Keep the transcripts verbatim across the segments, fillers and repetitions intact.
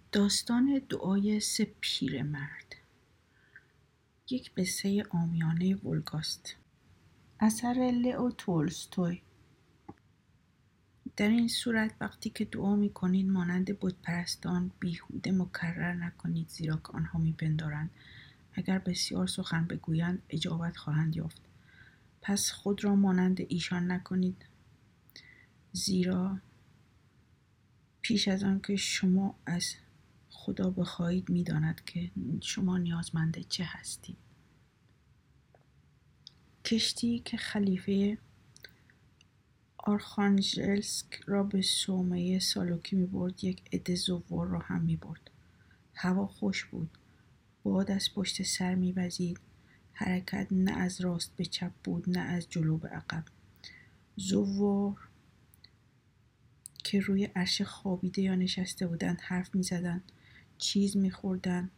داستان دعای سه پیرمرد. یک قصه عامیانه ولگاست. اثر لئو تولستوی. در این صورت وقتی که دعا می کنید مانند بت پرستان بیهوده مکرر نکنید، زیرا که آنها می پندارند اگر بسیار سخن بگویند اجابت خواهند یافت. پس خود را مانند ایشان نکنید، زیرا پیش از آن که شما از خدا بخواهید می داند که شما نیازمند چه هستید. کشتی که خلیفه آرخانژلسک را به صومعه سالوکی می برد یک عده زوار را هم می برد. هوا خوش بود. باد از پشت سر می وزید. حرکت نه از راست به چپ بود نه از جلو به عقب. زوار که روی عرش خوابیده یا نشسته بودند حرف می زدند، چیز می خوردند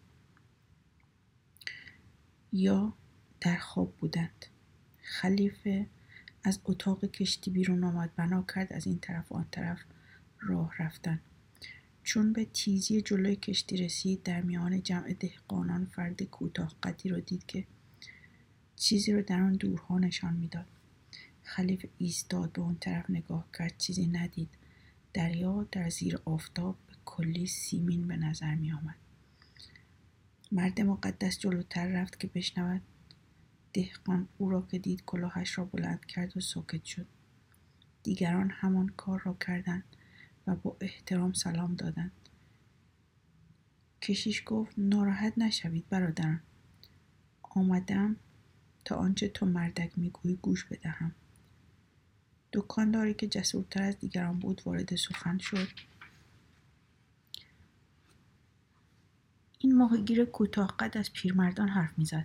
یا در خواب بودند. خلیفه از اتاق کشتی بیرون آمد، بنا کرد از این طرف و آن طرف راه رفتن. چون به تیزی جلوی کشتی رسید، در میان جمع دهقانان فرد کوتاه قدی را دید که چیزی را در آن دورها نشان میداد. خلیفه ایستاد، به اون طرف نگاه کرد، چیزی ندید. دریا در زیر آفتاب به کلی سیمین به نظر می آمد. مرد مقدس جلوتر رفت که بشنود. دهقان او را که دید کلاهش را بلند کرد و ساکت شد. دیگران همان کار را کردند و با احترام سلام دادند. کشیش گفت ناراحت نشوید برادران. آمدم تا آنچه تو مردک میگویی گوش بدهم. دکانداری که جسورتر از دیگران بود وارد سخن شد. این ماهیگیر کوتاه قد از پیرمردان حرف میزد.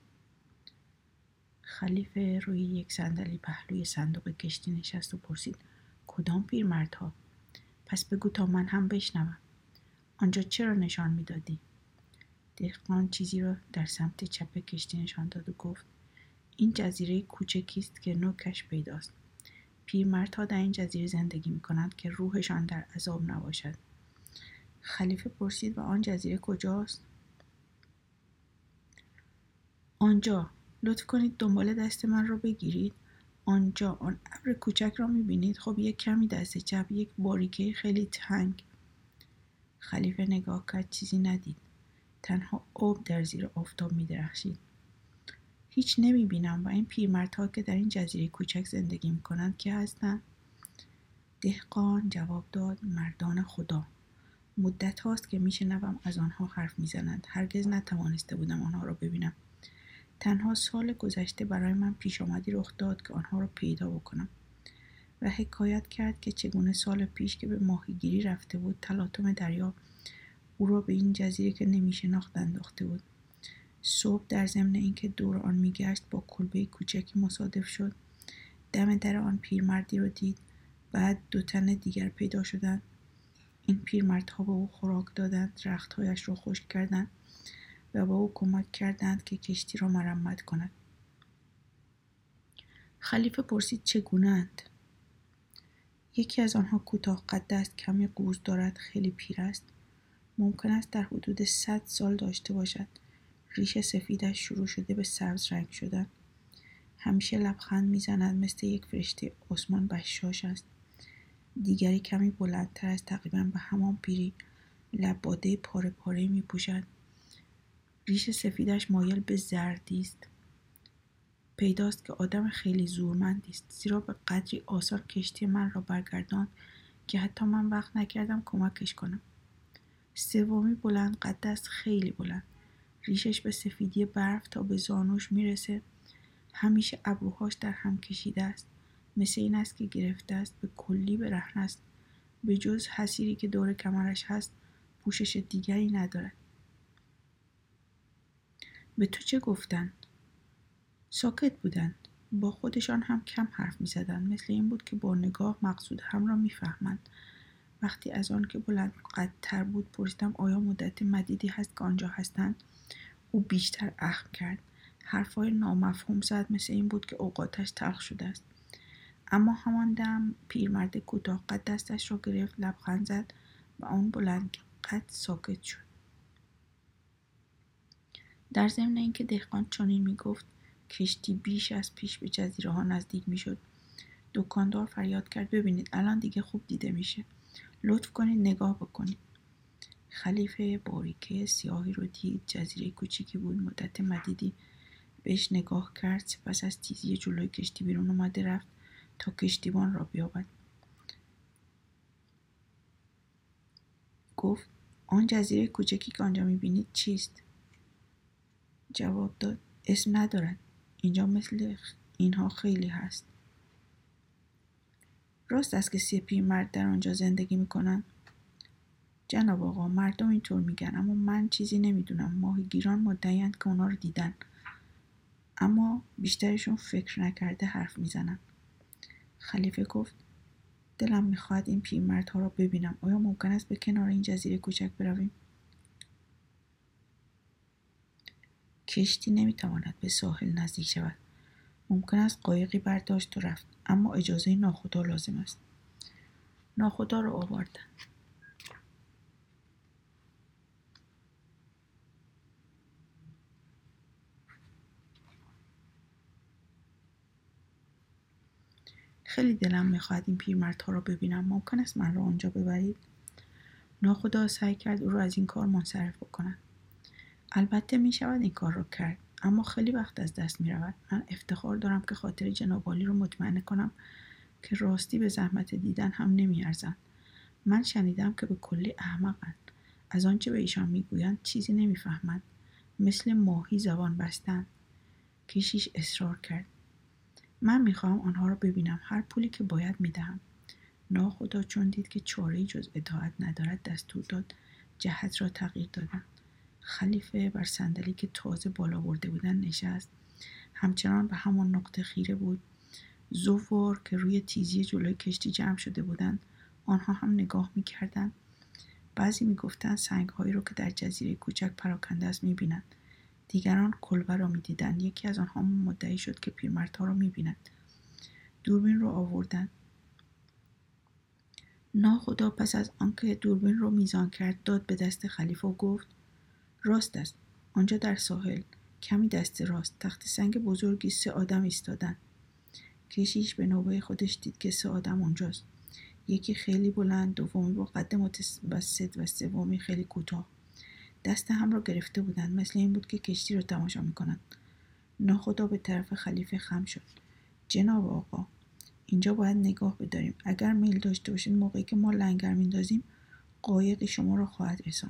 خلیفه روی یک صندلی پهلوی صندوق کشتی نشست و پرسید کدام پیرمردها؟ پس بگو تا من هم بشنوم. آنجا چرا نشان میدادی؟ دهقان چیزی را در سمت چپ کشتی نشان داد و گفت این جزیره کوچکی است که نوکش پیداست. پیرمردها در این جزیره زندگی میکنند که روحشان در عذاب نباشد. خلیفه پرسید و آن جزیره کجاست؟ آنجا. لطف کنید دنبال دست من را بگیرید. آنجا آن ابر کوچک را میبینید؟ خب یک کمی دست چپ، یک باریکه خیلی تنگ. خلیفه نگاه کرد، چیزی ندید. تنها آب در زیر آفتاب میدرخشید. هیچ نمیبینم. و این پیرمردها که در این جزیره کوچک زندگی میکنند که هستند؟ دهقان جواب داد مردان خدا. مدت هاست که میشنوم از آنها حرف میزنند. هرگز نتوانسته بودم آنها را ببینم. تنها سال گذشته برای من پیش آمدی رخ داد که آنها را پیدا بکنم. و حکایت کرد که چگونه سال پیش که به ماهیگیری رفته بود تلاطم دریا او را به این جزیره که نمیشناخت انداخته بود. صبح در ضمن اینکه دور آن میگشت با کلبه کوچکی مصادف شد. دم در آن پیرمردی را دید. بعد دو تن دیگر پیدا شدند. این پیرمردها به او خوراک دادند، رختهایش را خشک کردند و به او کمک کردند که کشتی را مرمت کند. خلیفه پرسید چگونه اند؟ یکی از آنها کوتاه قد است، کمی قوز دارد، خیلی پیر است. ممکن است در حدود صد سال داشته باشد. ریش سفیدش شروع شده به سبز رنگ شدن. همیشه لبخند میزند، مثل یک فرشته آسمان بشاش است. دیگری کمی بلندتر است، تقریبا به همان پیری، لباده پاره پاره می پوشد. ریش سفیدش مایل به زردی است. پیداست که آدم خیلی زورمندی است، زیرا به قدری آثار کشتی من را برگرداند که حتی من وقت نکردم کمکش کنم. سومی بلند قد است، خیلی بلند. ریشش به سفیدی برف تا به زانوش میرسه. همیشه ابروهاش در هم کشیده است. مثل این است که گرفته است، به کلی برهنه است. به جز حصیری که دور کمرش هست پوشش دیگری ندارد. به تو چه گفتند؟ ساکت بودند. با خودشان هم کم حرف می زدند. مثل این بود که با نگاه مقصود هم را می فهمند. وقتی از آن که بلند قدتر بود پرسیدم آیا مدت مدیدی هست که آنجا هستند؟ او بیشتر اخم کرد. حرفای نامفهوم زد، مثل این بود که اوقاتش تلخ شده است. اما همان دم پیرمرد کوتاه قد دستش را گرفت، لبخند زد و آن بلند قد ساکت شد. در ضمن اینکه دهقان چنین میگفت کشتی بیش از پیش به جزیره ها نزدیک میشد، دکاندار فریاد کرد ببینید الان دیگه خوب دیده میشه، لطف کنید نگاه بکنید. خلیفه باریکه سیاهی رو دید. جزیره کوچیکی بود. مدت مدیدی بهش نگاه کرد. سپس از تیزی جلوی کشتی بیرون اومده رفت تا کشتیبان را بیابد. گفت آن جزیره کوچکی که آنجا میبینید چیست؟ جواب داد اسم ندارد. اینجا مثل اینها خیلی هست. راست است که سه پیرمرد در آنجا زندگی میکنن؟ جناب آقا مردم اینطور میگن، اما من چیزی نمیدونم. ماهیگیران مدعی‌اند که اونا رو دیدن، اما بیشترشون فکر نکرده حرف میزنن. خلیفه گفت دلم میخواهد این پیرمردها را ببینم. آیا ممکن است به کنار این جزیره کوچک برویم؟ کشتی نمیتواند به ساحل نزدیک شود. ممکن است قایقی برداشت و رفت، اما اجازه ناخدا لازم است. ناخدا را آوردن. خیلی دلم میخواهد این پیرمردها را ببینم. ممکن است من را آنجا ببرید؟ ناخدا سعی کرد او را از این کار منصرف بکند. البته میشود این کار را کرد، اما خیلی وقت از دست میرود. من افتخار دارم که خاطر جناب عالی را مطمئن کنم که راستی به زحمت دیدن هم نمیارزند. من شنیدم که به کلی احمقند. از آنچه به ایشان میگویند چیزی نمیفهمند. مثل ماهی زبان بستند. کشیش اصرار کرد. من میخواهم آنها را ببینم. هر پولی که باید میدهم. ناخدا چون دید که چاره‌ای جز اطاعت ندارد دستور داد جهت را تغییر دادند. خلیفه بر صندلی که تازه بالا برده بودند نشست. همچنان به همان نقطه خیره بود. زوار که روی تیزی جلوی کشتی جمع شده بودند آنها هم نگاه میکردند. بعضی میگفتند سنگ‌هایی را که در جزیره کوچک پراکنده است میبینند. دیگران کلبه را میدیدند. یکی از آنها مدعی شد که پیرمردها را میبیند. دوربین را آوردند. ناخدا پس از آنکه دوربین را میزان کرد داد به دست خلیفه و گفت راست است. آنجا در ساحل کمی دست راست تخت سنگ بزرگی سه آدم ایستادند. کشیش به نوبه خودش دید که سه آدم اونجاست. یکی خیلی بلند، دومی با قد متوسط و سومی خیلی کوتاه. دست هم را گرفته بودند. مثل این بود که کشتی را تماشا میکنند. ناخدا به طرف خلیفه خم شد. جناب آقا اینجا باید نگاه بداریم. اگر میل داشته باشید موقعی که ما لنگر میندازیم قایقی شما را خواهد رساند.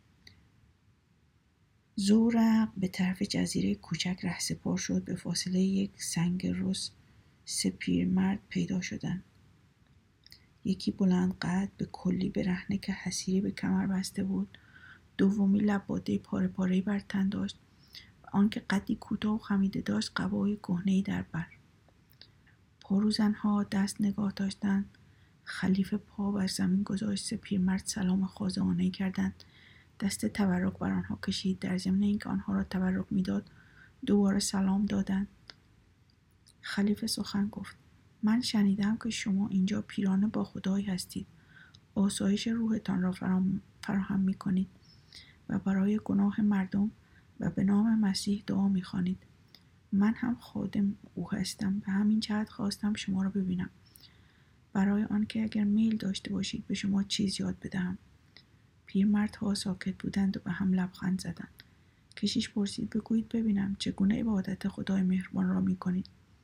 زورق به طرف جزیره کوچک رهسپار شد. به فاصله یک سنگ رس سه پیرمرد پیدا شدند. یکی بلند قد به کلی برهنه که حصیری به کمر بسته بود. دومی لباده پاره پاره‌ای بر تن داشت و آنکه قدی کوتاه و خمیده داشت قبای کهنه‌ای در بر. پاروزنها دست نگاه داشتند. خلیفه پا بر زمین گذاشت. سه پیرمرد سلام خاضعانه‌ای کردند. دست تبرک بر آنها کشید. در ضمن اینکه آنها را تبرک میداد دوباره سلام دادند. خلیفه سخن گفت. من شنیدم که شما اینجا پیران با خدایی هستید. آسایش روحتان را فراهم می کنید و برای گناه مردم و به نام مسیح دعا می خوانید. من هم خادم او هستم. به همین جهت خواستم شما را ببینم. برای آنکه اگر میل داشته باشید به شما چیز یاد بدهم. پیرمردها ساکت بودند و به هم لبخند زدند. کشیش پرسید بگویید ببینم چگونه عبادت خدای مهربان را می کنید.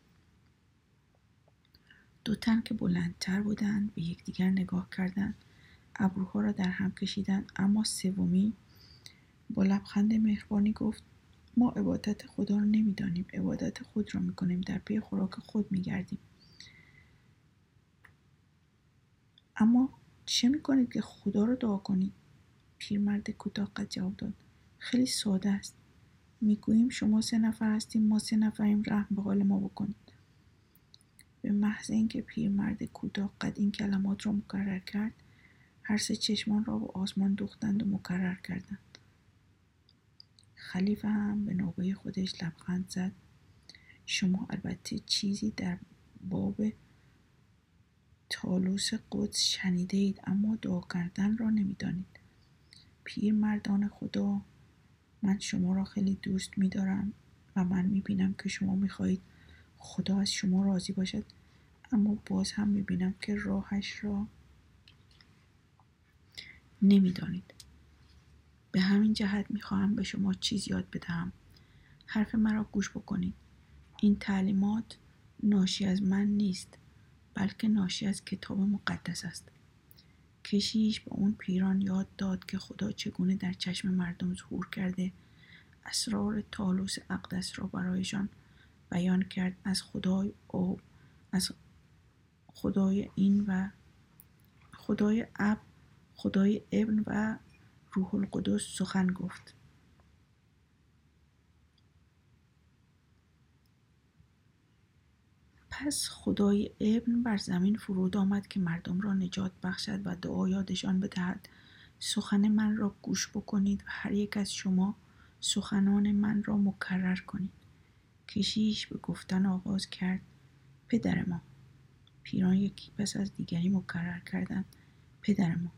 دو تن که بلندتر بودند به یکدیگر نگاه کردند. ابروها را در هم کشیدند. اما سومی با لبخند مهربانی گفت ما عبادت خدا را نمیدانیم. عبادت خود را میکنیم. در پی خوراک خود میگردیم. اما چه میکنید که خدا را دعا کنید؟ پیرمرد کوتاه قد جواب داد. خیلی ساده است. میگوییم شما سه نفر هستیم، ما سه نفریم، رحم به حال ما بکنید. به محض اینکه پیرمرد کوتاه قد این کلمات را مکرر کرد هر سه چشمان را به آسمان دوختند و مکرر کردند. خلیفه هم به نوبه خودش لبخند زد. شما البته چیزی در باب طالوس قدس شنیده اید اما دعا کردن را نمیدانید. پیر مردان خدا، من شما را خیلی دوست می دارم و من می بینم که شما می خواهید خدا از شما راضی باشد، اما باز هم می بینم که راهش را نمی دانید. به همین جهت می خواهم به شما چیز یاد بدهم. حرف مرا گوش بکنید. این تعلیمات ناشی از من نیست، بلکه ناشی از کتاب مقدس است. کشیش به اون پیران یاد داد که خدا چگونه در چشم مردم ظهور کرده، اسرار تالوس اقدس را برایشان بیان کرد، از خدای او از خدای این و خدای اب خدای ابن و روح القدس سخن گفت. پس خدای ابن بر زمین فرود آمد که مردم را نجات بخشد و دعا یادشان بدهد. سخن من را گوش بکنید و هر یک از شما سخنان من را مکرر کنید. کشیش به گفتن آغاز کرد: پدر ما. پیران یکی پس از دیگری مکرر کردند: پدر ما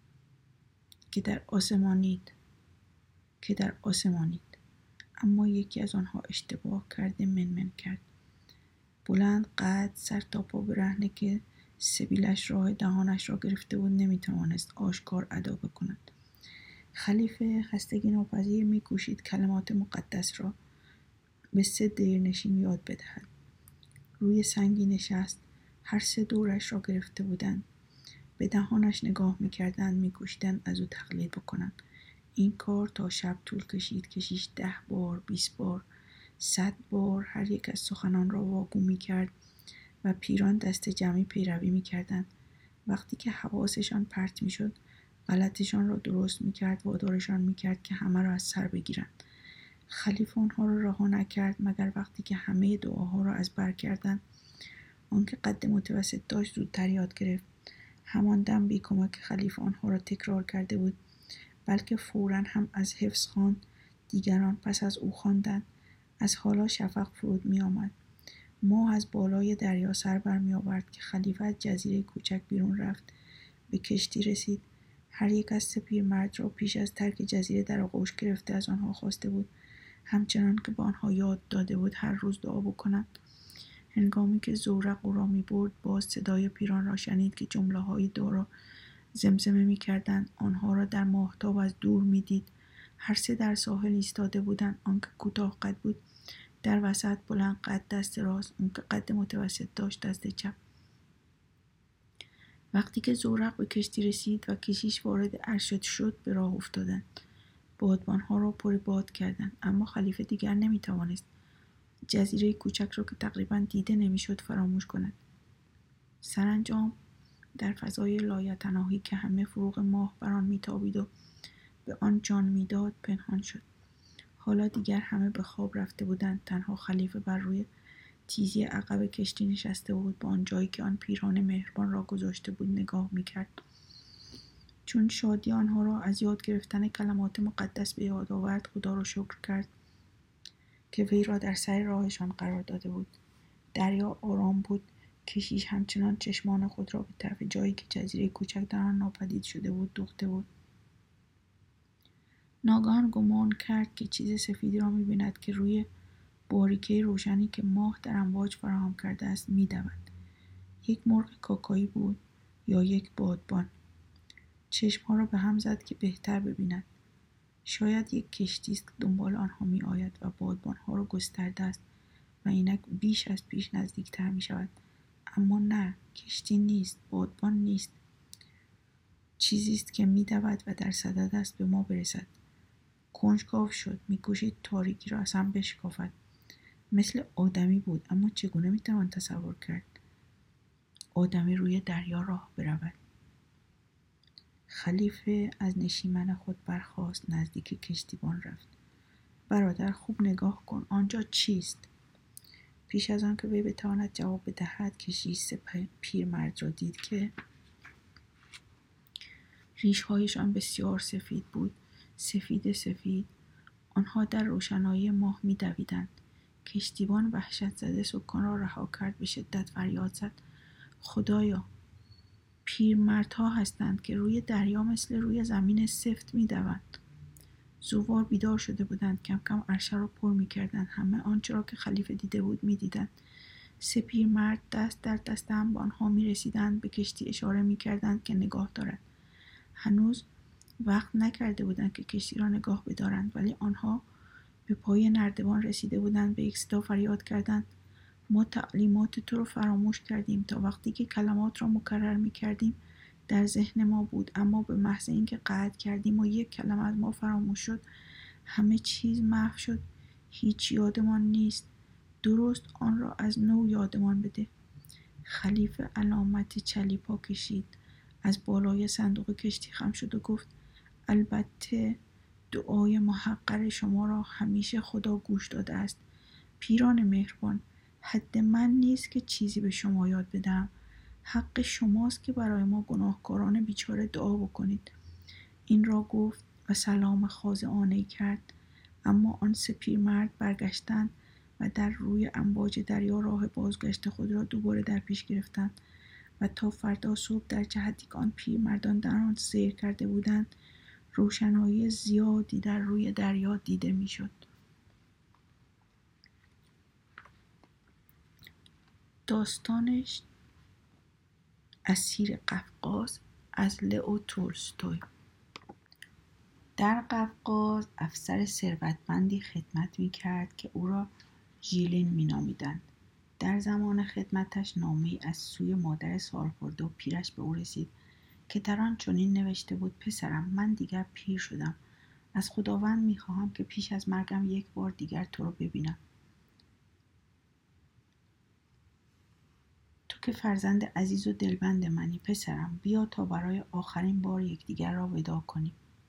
که در آسمانید، که در آسمانید. اما یکی از آنها اشتباه کرده منمن کرد. بلند قد سر تا پا برهنه که سبیلش راه دهانش را گرفته بود نمیتوانست آشکار ادا بکند. خلیفه خستگی ناپذیر میکوشید کلمات مقدس را به سه دیرنشین یاد بدهد. روی سنگی نشست. هر سه دورش را گرفته بودند. به دهانش نگاه میکردند، میکوشیدند از او تقلید بکنند. این کار تا شب طول کشید. کشیش ده بار، بیست بار، صد بار هر یک از سخنان را واگو میکرد و پیران دست جمعی پیروی میکردند. وقتی که حواسشان پرت میشد غلطشان را درست میکرد، وادارشان میکرد که همه را از سر بگیرند. خلیفه آنها را رها نکرد مگر وقتی که همه دعاها را از بر کردند. آنکه قد متوسط داشت زودتر یاد گرفت. همان دم بی کمک خلیفه آنها را تکرار کرده بود، بلکه فوراً هم از حفظ خواند. دیگران پس از او خواندند. از حالا شفق فرود می آمد. ماه از بالای دریا سر بر می آورد که خلیفه از جزیره کوچک بیرون رفت. به کشتی رسید. هر یک از سه پیرمرد را پیش از ترک جزیره در آغوش گرفته از آنها خواسته بود همچنان که به آنها یاد داده بود هر روز دعا بکنند. هنگامی که زورق او را می برد باز صدای پیران را شنید که جمله های دعا را زمزمه می کردند. آنها را در ماهتاب از دور می دید. هر سه در ساحل ایستاده بودند. آنکه کوتاه قد بود در وسط، بلند قد دست راست، اون که قد متوسط داشت دست چپ. وقتی که زورق به کشتی رسید و کشیش وارد ارشد شد به راه افتادند. بادبانها را پر باد کردند، اما خلیفه دیگر نمیتوانست جزیره کوچک را که تقریبا دیده نمیشد فراموش کند. سرانجام در فضای لایتناهی که همه فروغ ماه بر آن میتابید و به آن جان میداد پنهان شد. حالا دیگر همه به خواب رفته بودند. تنها خلیفه بر روی تیزی عقب کشتی نشسته بود، به آن جایی که آن پیران مهربان را گذاشته بود نگاه میکرد. چون شادی آنها را از یاد گرفتن کلمات مقدس به یاد آورد، خدا را شکر کرد که وی را در سر راهشان قرار داده بود. دریا آرام بود. کشیش همچنان چشمان خود را به طرف جایی که جزیره کوچک در آن ناپدید شده بود دوخته بود. ناگهان گمان کرد که چیز سفیدی را می‌بیند که روی باریکه روشنی که ماه در امواج فراهم کرده است می‌دود. یک مرغ کاکایی بود یا یک بادبان. چشم‌ها را به هم زد که بهتر ببیند. شاید یک کشتی است که دنبال آنها می‌آید و بادبان‌ها را گسترده است و اینک بیش از پیش نزدیکتر می‌شود. اما نه، کشتی نیست، بادبان نیست. چیزی است که می‌دود و در صدد است به ما برسد. کنجکاو شد، می‌کوشید تاریکی را از هم بشکافد. مثل آدمی بود، اما چگونه می‌توان تصور کرد آدمی روی دریا راه برود؟ خلیفه از نشیمن خود برخاست، نزدیک کشتیبان رفت. برادر خوب نگاه کن، آنجا چیست؟ پیش از آن که وی بتواند جواب بدهد، کشیش سه پیرمرد را دید که ریش‌هایشان بسیار سفید بود، سفید سفید. آنها در روشنایی ماه می‌دویدند. کشتیبان وحشت زده سکان را رها کرد، به شدت فریاد زد: خدایا، پیرمردها هستند که روی دریا مثل روی زمین سفت می‌دوند. زوار بیدار شده بودند، کم کم عرشه را پر می‌کردند. همه آنچه را که خلیفه دیده بود می‌دیدند. سه پیرمرد دست در دست هم به آنها می‌رسیدند، به کشتی اشاره می‌کردند که نگاه دارد. هنوز وقت نکرده بودند که کشتی را نگاه بدارند، ولی آنها به پای نردبان رسیده بودند. به یک صدا فریاد کردند: ما تعلیمات تو رو فراموش کردیم. تا وقتی که کلمات را مکرر می‌کردیم در ذهن ما بود، اما به محض اینکه قطع کردیم و یک کلمه از ما فراموش شد، همه چیز محو شد. هیچ یادمان نیست. درست آن را از نو یادمان بده. خلیفه علامت چلیپا کشید، از بالای صندوق کشتی خم شد و گفت: البته دعای محقر شما را همیشه خدا گوش داده است. پیران مهربان، حد من نیست که چیزی به شما یاد بدم. حق شماست که برای ما گناهکاران بیچاره دعا بکنید. این را گفت و سلام خاضعانه‌ای کرد. اما آن سه پیرمرد برگشتند و در روی امواج دریا راه بازگشت خود را دوباره در پیش گرفتند و تا فردا صبح در جهتی که آن پیرمردان در آن سیر کرده بودند روشنایی زیادی در روی دریا دیده میشد. داستانش اسیر قفقاز از لئو تولستوی. در قفقاز افسر ثروتمندی خدمت می‌کرد که او را ژیلین می‌نامیدند. در زمان خدمتش نامه‌ای از سوی مادر سالخورده و پیرش به او رسید که در آن چنین نوشته بود: پسرم، من دیگر پیر شدم. از خداوند می‌خواهم که پیش از مرگم یک بار دیگر تو را ببینم. تو که فرزند عزیز و دلبند منی پسرم، بیا تا برای آخرین بار یکدیگر را وداع کنیم.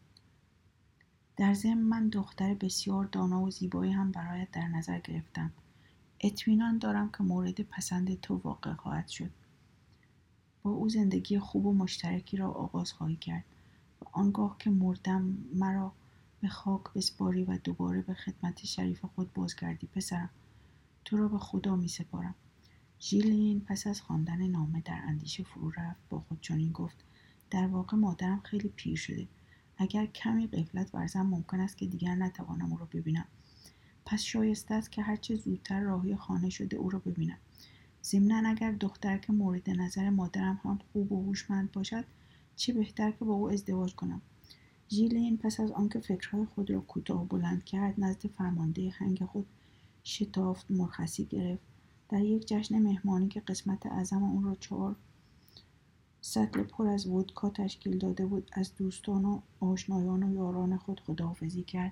در ضمن من دختر بسیار دانا و زیبایی هم برایت در نظر گرفتم. اطمینان دارم که مورد پسند تو واقع خواهد شد. با او زندگی خوب و مشترکی را آغاز خواهی کرد و آنگاه که مردم مرا به خاک بسپاری و دوباره به خدمت شریف خود بازگردی پسرم. تو را به خدا می سپارم. ژیلین پس از خواندن نامه در اندیشه فرو رفت. با خود چنین گفت: در واقع مادرم خیلی پیر شده. اگر کمی غفلت ورزم ممکن است که دیگر نتوانم او را ببینم. پس شایسته است که هرچه زودتر راهی خانه شده او را ببینم. ضمناً اگر دخترک مورد نظر مادرم هم خوب و هوشمند باشد، چه بهتر که با او ازدواج کنم. ژیلین پس از آنکه فکرهای خود را کوتاه و بلند کرد، نزد فرمانده هنگ خود شتافت مرخصی گرفت. در یک جشن مهمانی که قسمت اعظم آن را چهار سطل پر از ودکا تشکیل داده بود، از دوستان و آشنایان و یاران خود خداحافظی کرد.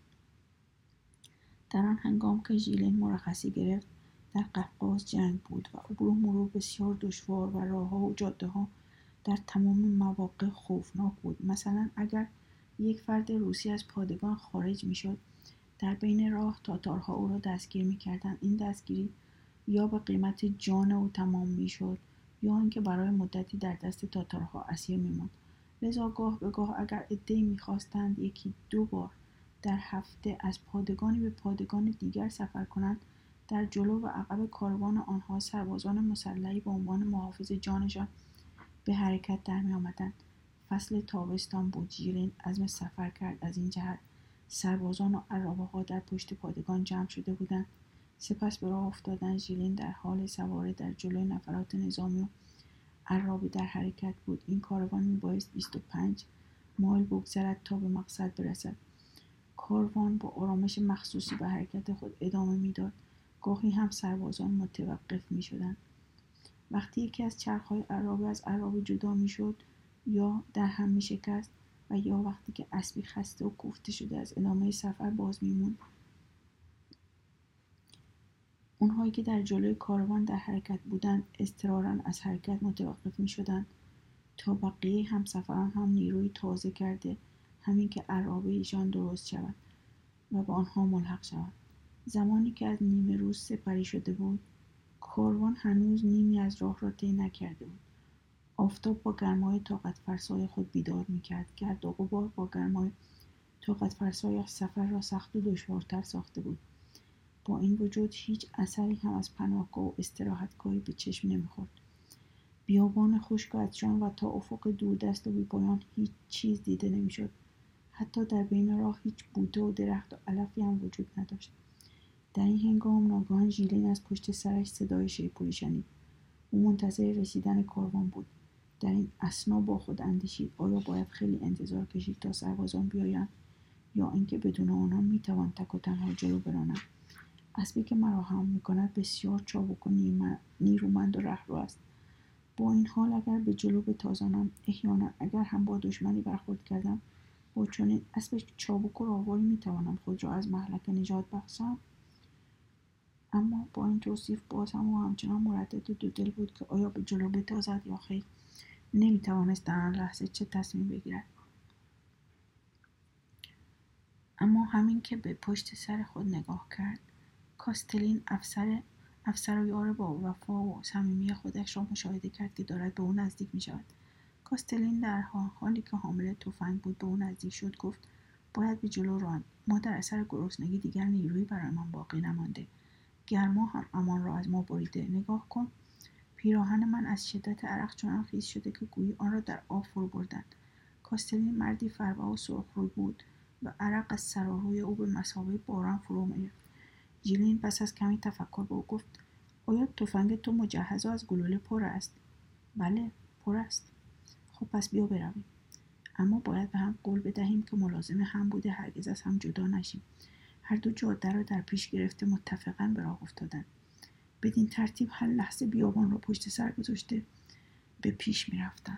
در آن هنگام که ژیلین مرخصی گرفت، در قفقاز جنگ بود و عبور و مرور بسیار دشوار و راهها و جاده ها در تمام مواقع خوفناک بود. مثلا اگر یک فرد روسی از پادگان خارج می شد، در بین راه تاتارها او را دستگیر می کردند. این دستگیری یا به قیمت جان او تمام می شد یا اینکه برای مدتی در دست تاتارها اسیر می ماند. لذا گاه به گاه اگر عده‌ای می خواستند یکی دو بار در هفته از پادگانی به پادگان دیگر سفر کنند، در جلو و عقب کاروان آنها سربازان مسلحی به عنوان محافظ جانشان به حرکت در می آمدند. فصل تابستان بود. ژیلین عزم سفر کرد. از این جهت سربازان و عرابه‌ها در پشت پادگان جمع شده بودند. سپس به راه افتادند. ژیلین در حال سواری در جلوی نفرات نظامی و عرابه در حرکت بود. این کاروان میبایست بیست و پنج مایل بگذرد تا به مقصد برسد. کاروان با آرامش مخصوصی به حرکت خود ادامه میداد. گاهی هم سربازان متوقف میشدند. وقتی یکی از چرخهای عرابه از عرابه جدا میشد یا در هم میشکست و یا وقتی که اسبی خسته و کوفته شده از ادامه سفر باز میموند، اونهایی که در جلوی کاروان در حرکت بودند اضطراراً از حرکت متوقف میشدند تا بقیه همسفران هم نیروی تازه کرده همین که عرابه ایشان درست شود و به آنها ملحق شود. زمانی که از نیمه روز سپری شده بود، کاروان هنوز نیمی از راه را طی نکرده بود. آفتاب با گرمای طاقت فرسای خود بیدار میکرد. گرد و غبار با گرمای طاقت فرسای سفر را سخت و دشوارتر ساخته بود. با این وجود هیچ اثری هم از پناهگاه و استراحتگاهی به چشم نمیخورد. بیابان خشک و عطشان و تا افق دوردست و بی‌پایان هیچ چیز دیده نمی‌شد. حتی در بین راه هیچ بوته و درخت و علفی هم وجود نداشت. در این هنگام ناگهان ژیلین از پشت سرش صدای شیپوری شنید. او منتظر رسیدن کاروان بود. در این اثنا با خود اندیشید آیا باید خیلی انتظار کشید تا سربازان بیایند یا اینکه بدون آنان میتوان تک و تنها جلو برانم. اسبی که مرا حمل میکند بسیار چابک و نیرومند و رهرو است. با این حال اگر به جلو بتازانم، احیانا اگر هم با دشمنی برخورد کردم، با چنین اسب چابک و راهواری میتوانم خود را از مهلکه نجات بخشم. اما با این توصیف باز هم و همچنان مردد و دودل بود که آیا به جلو بتازد یا خیر. نمیتوانست در آن لحظه چه تصمیم بگیرد. اما همین که به پشت سر خود نگاه کرد، کاستلین افسر افسر و یار با وفا و صمیمی خودش را مشاهده کرد که دارد به او نزدیک می شود. کاستلین در حالی که حامل تفنگ بود به او نزدیک شد گفت باید به جلو راند. ما در اثر گرسنگی دیگر نیرویی برایمان باقی نمانده. گرما هم امان را از ما بریده. نگاه کن. پیراهن من از شدت عرق چنان خیس شده که گویی آن را در آب فرو بردند. کاستلین مردی فربه و سرخروی بود و عرق از سر و روی او به مثابه باران فرو می‌ریخت. ژیلین پس از کمی تفکر به او گفت آیا تفنگ تو مجهز و از گلوله پر است؟ بله، پر است. خب پس بیا برویم. اما باید به هم قول بدهیم که ملازم هم بوده هرگز از هم جدا نشیم. هر دو جاده را در پیش گرفته متفقاً به راه افتادند. بدین ترتیب هر لحظه بیابان را پشت سر گذاشته به پیش می رفتند.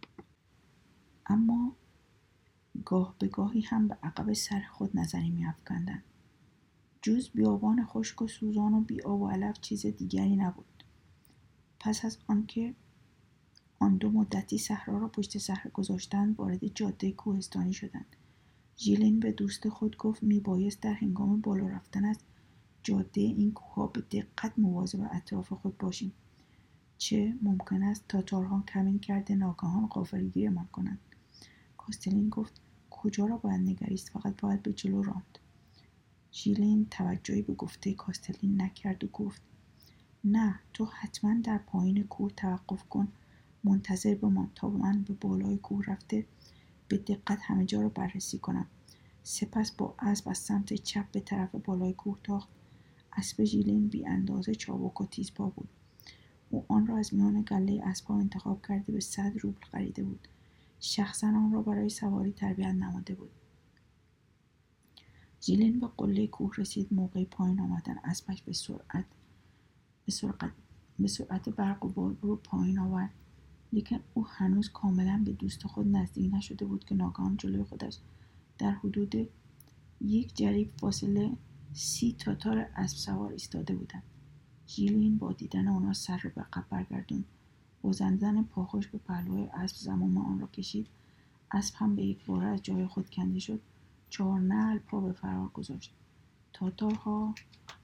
اما گاه به گاهی هم به عقب سر خود نظری می افکندند. جز بیابان خشک و سوزان و بی آب و علف چیز دیگری نبود. پس از آنکه آن دو مدتی صحرا را پشت سر گذاشتند وارد جاده کوهستانی شدند. ژیلین به دوست خود گفت می بایست در هنگام بالا رفتن از جاده این کوه‌ها به دقت مواظب اطراف خود باشیم. چه ممکن است تاتارها کمین کرده ناگهان غافلگیرمان کنند. کاستلین گفت کجا را باید نگریست؟ فقط باید به جلو راند. ژیلین توجهی به گفته کاستلین نکرد و گفت نه، تو حتما در پایین کوه توقف کن. منتظر بمان تا من به بالای کوه رفته به دقت همه جا را بررسی کنم. سپس با اسب از سمت چپ به طرف بالای کوه تاخت. اسب ژیلین بی اندازه چابک و تیزپا بود. او آن را از میان گله اسب‌ها انتخاب کرده به صد روبل خریده بود. شخصاً آن را برای سواری تربیت نموده بود. ژیلین به قله کوه رسید. موقع پایین آمدن اسبش به سرعت به سرعت به سرعت برق و باد رو پایین آورد. لیکن او هنوز کاملا به دوست خود نزدیک نشده بود که ناگهان جلوی خودش در حدود یک جریب فاصله سی تاتار اسب سوار ایستاده بودند. ژیلین با دیدن آنها سر را به عقب برگرداند. با زدن پاخوش به پهلوی اسب زمام آن را کشید. اسب هم به یک باره از جای خود کنده شد. چهار نعل پا به فرار گذاشت. تاتارها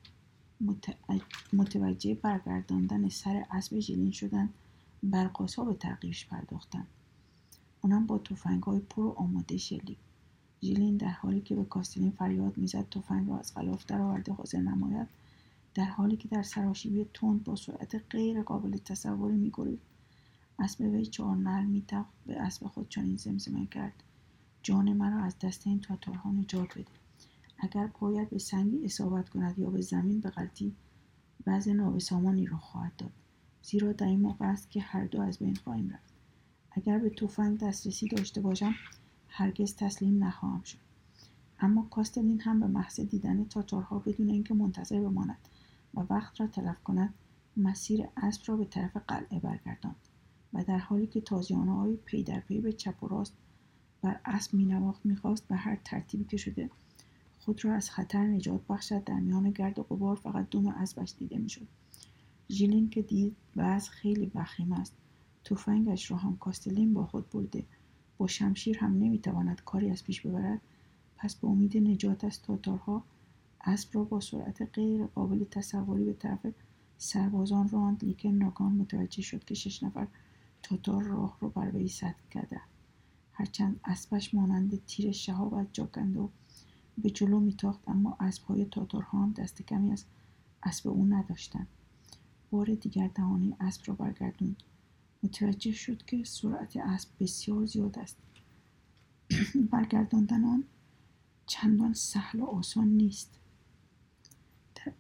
متوجه برگرداندن سر اسب ژیلین شدند. برقاسا به تعقیبش پرداختند. آنان با تفنگ‌های پر و آماده شلیک. ژیلین در حالی که به کاستلین فریاد میزد تفنگ را از غلاف درآورده حاضر نماید، در حالی که در سراشیبی تند با سرعت غیر قابل تصوری می‌گریخت. اسب وی چهار نعل می‌تاخت. به اسب خود چنین زمزمه کرد: جان مرا از دست این تاتارها نجات بده. اگر پایت به سنگی اصابت کند یا به زمین به غلطی، وضع نابسامانی رخ خواهد داد. زیرا در این موقع است که هر دو از بین خواهیم رفت. اگر به تفنگ دسترسی داشته باشم هرگز تسلیم نخواهم شد. اما کاستلین هم به محض دیدن تاتارها بدون اینکه منتظر بماند و وقت را تلف کند مسیر اسب را به طرف قلعه برگرداند و در حالی که تازیانه‌های پی در پی به چپ و راست بر اسب می‌نواخت می‌خواست به هر ترتیبی که شده خود را از خطر نجات بخشد. در میان گرد و غبار فقط دم اسبش دیده می‌شد. ژیلین که دید وضع خیلی وخیم است، تفنگش را هم کاستلین با خود برده، با شمشیر هم نمیتواند کاری از پیش ببرد، پس به امید نجات از تاتارها اسب را با سرعت غیر قابل تصوری به طرف سربازان راند. لیکن ناگهان متوجه شد که شش نفر تاتار راه را بر وی سد کرده. هرچند اسبش مانند تیر شهاب از جا کنده و به جلو میتاخت، اما اسبهای تاتارها هم دست کمی از اسب او نداشتند. بار دیگر دهانه اسب را برگردوند. متوجه شد که سرعت اسب بسیار زیاد است. برگرداندن آن چندان سهل و آسان نیست. در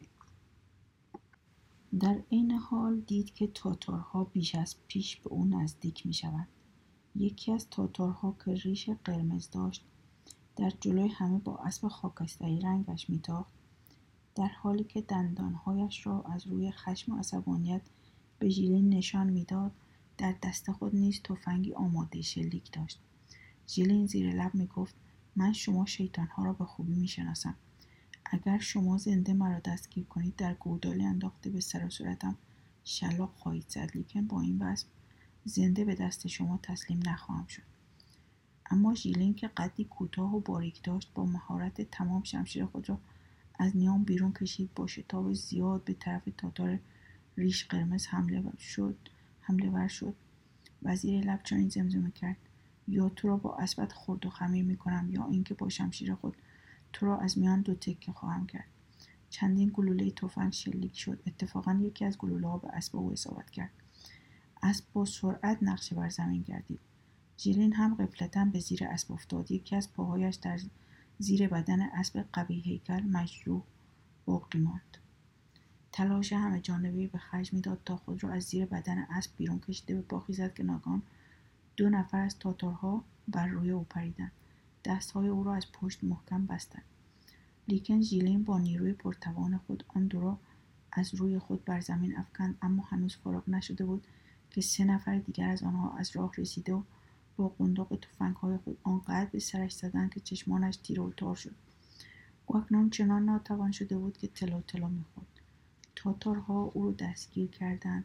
در این حال دید که تاتارها بیش از پیش به او نزدیک می شوند. یکی از تاتارها که ریش قرمز داشت در جلوی همه با اسب خاکستری رنگش میتاخت، در حالی که دندانهایش را از روی خشم و عصبانیت به ژیلین نشان میداد، در دست خود نیز تفنگی آماده شلیک داشت. ژیلین زیر لب میگفت: من شما شیطانها را به خوبی میشناسم. اگر شما زنده مرا دستگیر کنید در گودالی انداخته به سر و صورتم شلاق خواهید زد، لیکن با این وصف زنده به دست شما تسلیم نخواهم شد. اما ژیلین که قدی کوتاه و باریک داشت، با مهارت تمام شمشیر خود را از نیام بیرون کشید، با شتاب زیاد به طرف تاتار ریش قرمز حمله شد حمله ور شد و زیر لب چنین زمزمه کرد: یا تو را با اسبت خرد و خمیر میکنم، یا اینکه با شمشیر خود تو را از میان دو تکه خواهم کرد. چندین گلوله تفنگ شلیک شد. اتفاقا یکی از گلوله ها به اسب او اصابت کرد. اسب با سرعت نقشه بر زمین گردید. ژیلین هم غفلتاً به زیر اسب افتاد. یکی از پاهایش در زیر بدن اسب قوی هیکل مجروح باقی ماند. تلاش همه جانبه‌ای به خرج می‌داد تا خود را از زیر بدن اسب بیرون کشیده به پا خیزد که ناگهان دو نفر از تاتارها بر روی او پریدند. دستهای او را از پشت محکم بستند. لیکن ژیلین با نیروی پرتوان خود آن دو را از روی خود بر زمین افکند، اما هنوز فارغ نشده بود که سه نفر دیگر از آنها از راه رسیده و با قنداق تفنگ‌های خود آنقدر به سرش زدند که چشمانش تیره و تار شد. او اکنون چنان ناتوان شده بود که تلو تلو می‌خورد. تاتارها او را دستگیر کردند.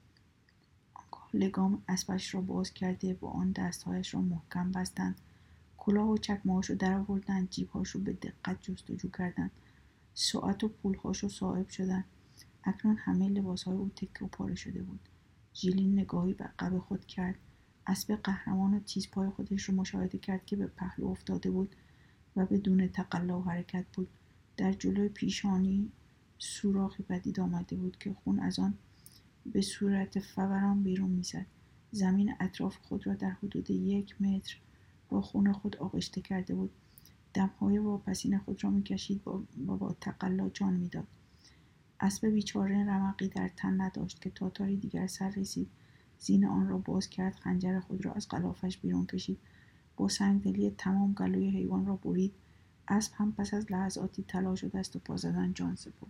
آنگاه لگام اسبش را باز کرده با آن دستهایش را محکم بستند. کلاه و چکمه‌هاش را درآوردند، جیب‌هاش را به دقت جستجو کردند. ساعت و پولهاش را صاحب شدند. اکنون همه لباسهای او تکه و پاره شده بود. ژیلین نگاهی به عقب خود کرد. اسب قهرمان و تیزپای خودش را مشاهده کرد که به پهلو افتاده بود و بدون تقلا و حرکت بود. در جلوی پیشانی سوراخی پدید آمده بود که خون از آن به صورت فوران بیرون می‌زد. زمین اطراف خود را در حدود یک متر با خون خود آغشته کرده بود. دمهای واپسین خود را می‌کشید و با تقلا جان می‌داد. اسب بیچاره رمقی در تن نداشت که تاتاری دیگر سر رسید، زین آن را باز کرد، خنجر خود را از غلافش بیرون کشید، با سنگدلی تمام گلوی حیوان را برید. اسب هم پس از لحظاتی تلاش و دست و پا زدن جان سپرد.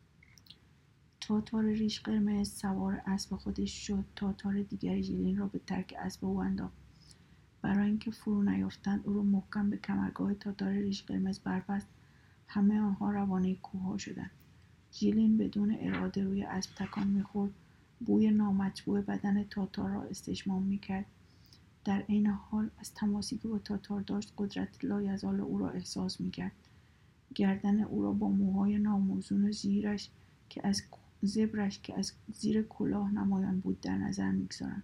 تاتار ریش قرمز سوار اسب خودش شد. تاتار دیگر ژیلین را به ترک اسب او انداخت. برای اینکه فرو نیفتند او را محکم به کمرگاه تاتار ریش قرمز بربست. همه آنها روانه کوه‌ها شدند. ژیلین بدون اراده روی اسب تکان می‌خورد. بوی نامطبوع بدن تاتار را استشمام می‌کرد. در عین حال از تماسی که با تاتار داشت قدرت لایزال او را احساس می‌کرد. گردن او را با موهای ناموزون زیرش که از زبرش که از زیر کلاه نمایان بود در نظر می‌گذارند.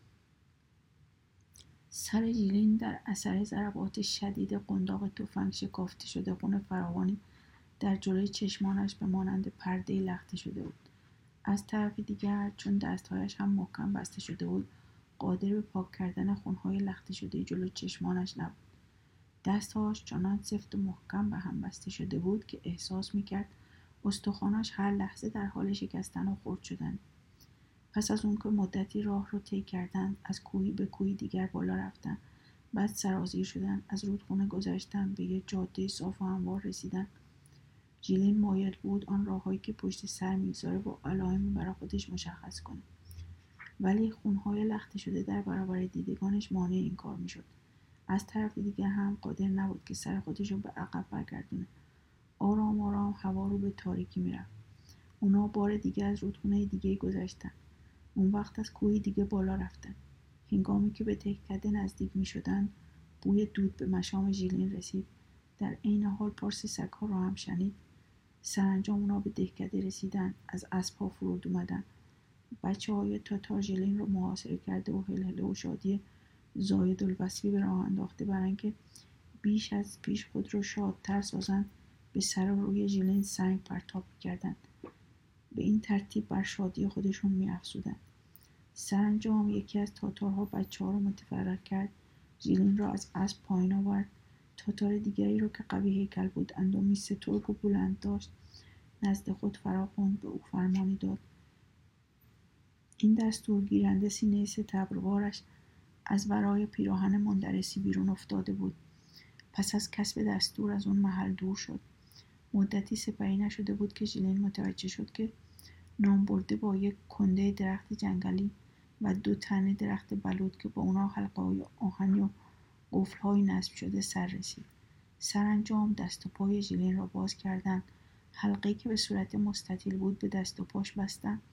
سر ژیلین در اثر ضربات شدید قنداق تفنگ شکافته شده، خون فراوانی در جلوی چشمانش به مانند پرده لخته شده بود. از طرف دیگر چون دستهایش هم محکم بسته شده بود، قادر به پاک کردن خونهای لخته شده جلوی چشمانش نبود. دستهاش چنان سفت و محکم به هم بسته شده بود که احساس میکرد استخواناش هر لحظه در حال شکستن و خرد شدن. پس از اون که مدتی راه رو طی کردند، از کوهی به کوهی دیگر بالا رفتند، بعد سرازیر شدند، از رودخانه گذشتند، به یک جاده صاف و هموار رسیدند. ژیلین مایل بود آن راههایی که پشت سر میگذاره با علائمی برای خودش مشخص کنه، ولی خونهای لخته شده در برابر دیدگانش مانع این کار میشد. از طرف دیگر هم قادر نبود که سر خودش رو به عقب برگردونه. آرام آرام هوا رو به تاریکی میرفت. اونا بار دیگه از رودخونه دیگه گذشتن. اون وقت از کوهی دیگه بالا رفتن. هنگامی که به دهکده نزدیک می شدن، بوی دود به مشام ژیلین رسید. در عین حال پارس سگ‌ها را هم شنید. سرانجام اونا به دهکده رسیدن، از اسب‌ها فرود اومدن. بچه های تاتار ژیلین رو محاصره کرده و هلهله و شادی زاید الوصفی به راه انداخته برای اینکه بیش از پیش خود رو شادتر سازند، به سر و روی ژیلین سنگ پرتاب کردند. به این ترتیب بر شادی خودشون می افزودند. سرانجام یکی از تاتارها بچه ها رو متفرق کرد. ژیلین را از اسب پایین آورد. تاتار دیگری رو که قوی هیکل بود، اندامی سترگ و بلند داشت، نزد خود فرا خواند. به او فرمانی داد. این دستور گیرنده سینه ستبروارش از ورای پیراهن مندرسی بیرون افتاده بود. پس از کسب دستور از اون محل دور شد. مدتی سپری نشده بود که ژیلین متوجه شد که نامبرده با یک کنده درخت جنگلی و دو تنه درخت بلوط که با اونا حلقه های آهنی و قفل های نصب شده سر رسید. سرانجام دست و پای ژیلین را باز کردند. حلقه‌ای که به صورت مستطیل بود به دست و پاش بستند.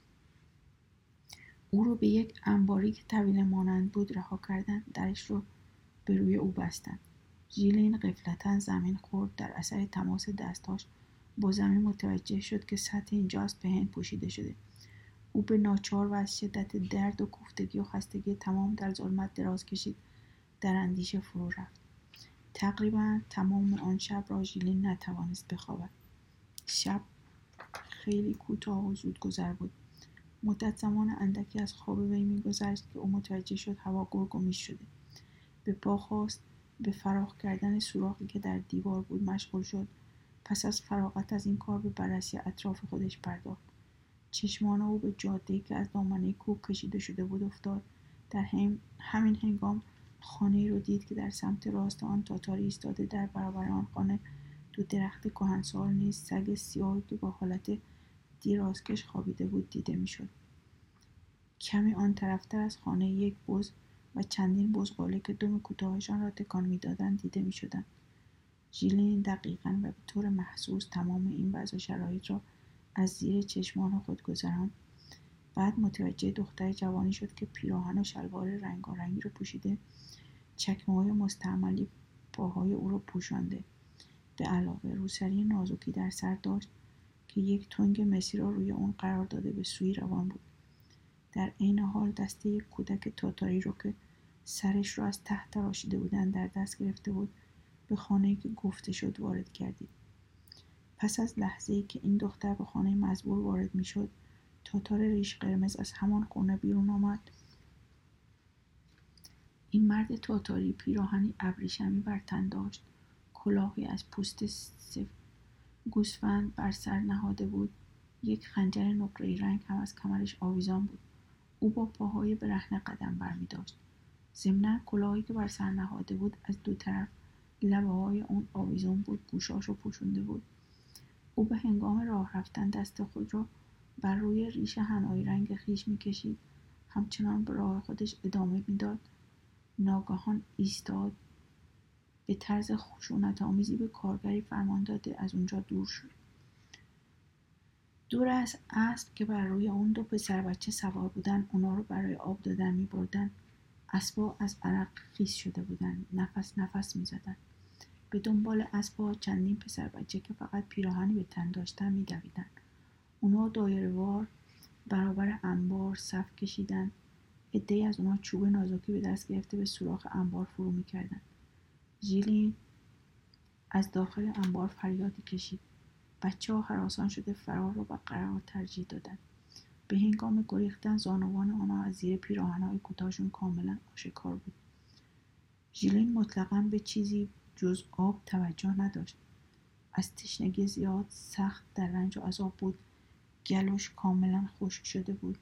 او رو به یک انباری که طویله مانند بود رها کردند. درش رو به روی او بستند. ژیلین غفلتاً زمین خورد. در اثر تماس دستاش با زمین متوجه شد که سطح اینجا از پهن پوشیده شده. او به ناچار و از شدت درد و کوفتگی و خستگی تمام در ظلمت دراز کشید. در اندیشه فرو رفت. تقریباً تمام آن شب را ژیلین نتوانست بخوابد. شب خیلی کوتاه و زود گذر بود. مدت زمان اندکی از خواب وی می‌گذشت که او متوجه شد هوا گرگ و میش شده. به پا خواست. به فراخ کردن سوراخی که در دیوار بود مشغول شد. پس از فراغت از این کار به بررسی اطراف خودش پرداخت. چشمان او به جاده‌ای که از دامنه کوه کشیده شده بود افتاد. در هم... همین هنگام خانه‌ای رو دید که در سمت راست آن تاتاری ایستاده. در برابر آن خانه دو درخت کهنسال نیز سگ سیاهی که با حالت درازکش خوابیده بود دیده میشد. کمی آن طرفتر از خانه یک بز و چندین بزغاله که دم کوتاهشان را تکان میدادند دیده میشدند. ژیلین دقیقاً و به طور محسوس تمام این وضع و شرایط را از زیر چشمان خود گذراند. بعد متوجه دختر جوانی شد که پیراهن و شلوار رنگارنگی رو پوشیده، چکمه‌های مستعملی پاهای او رو پوشانده. به علاوه روسری نازکی در سر داشت که یک تنگ مسی را روی اون قرار داده به سوی روان بود. در عین حال دست یک کودک تاتاری رو که سرش را از ته تراشیده بودند در دست گرفته بود. به خانه‌ای که گفته شد وارد کردید. پس از لحظه‌ای که این دختر به خانه مزبور وارد می‌شد، تاتار ریش قرمز از همان خانه بیرون آمد. این مرد تاتاری پیراهنی ابریشمی بر تن داشت، کلاهی از پوست سفید گوسفند بر سر نهاده بود. یک خنجر نقره‌ای رنگ هم از کمرش آویزان بود. او با پاهای برهنه قدم برمی داشت. ضمناً کلاهی که بر سر نهاده بود از دو طرف لبه های اون آویزان بود، گوشاشو پوشونده بود. او به هنگام راه رفتن دست خود را بر روی ریش حنایی رنگ خیش می کشید. همچنان به راه خودش ادامه می داد. ناگهان ایستاد. به طرز خشونت آمیزی به کارگری فرمان داده از اونجا دور شد. دور از اسب که بر روی اون دو پسر بچه سوار بودن، اونا رو برای آب دادن می بردن. اسبا از عرق خیس شده بودن. نفس نفس می زدن. به دنبال اسبا چندین پسر بچه که فقط پیراهنی به تن داشتن می دویدن. اونا دایره‌وار برابر انبار صف کشیدن. عده‌ای از اونا چوب نازکی به دست گرفته به سوراخ انبار فرو می کردن. ژیلین از داخل انبار فریادی کشید. بچه ها هراسان شده فرار را برقرار ترجیح دادند. به هنگام گریختن زانوان آنها از زیر پیراهن‌های کوتاهشون کاملا آشکار بود. ژیلین مطلقاً به چیزی جز آب توجه نداشت. از تشنگی زیاد سخت در رنج و عذاب بود. گلوش کاملا خشک شده بود.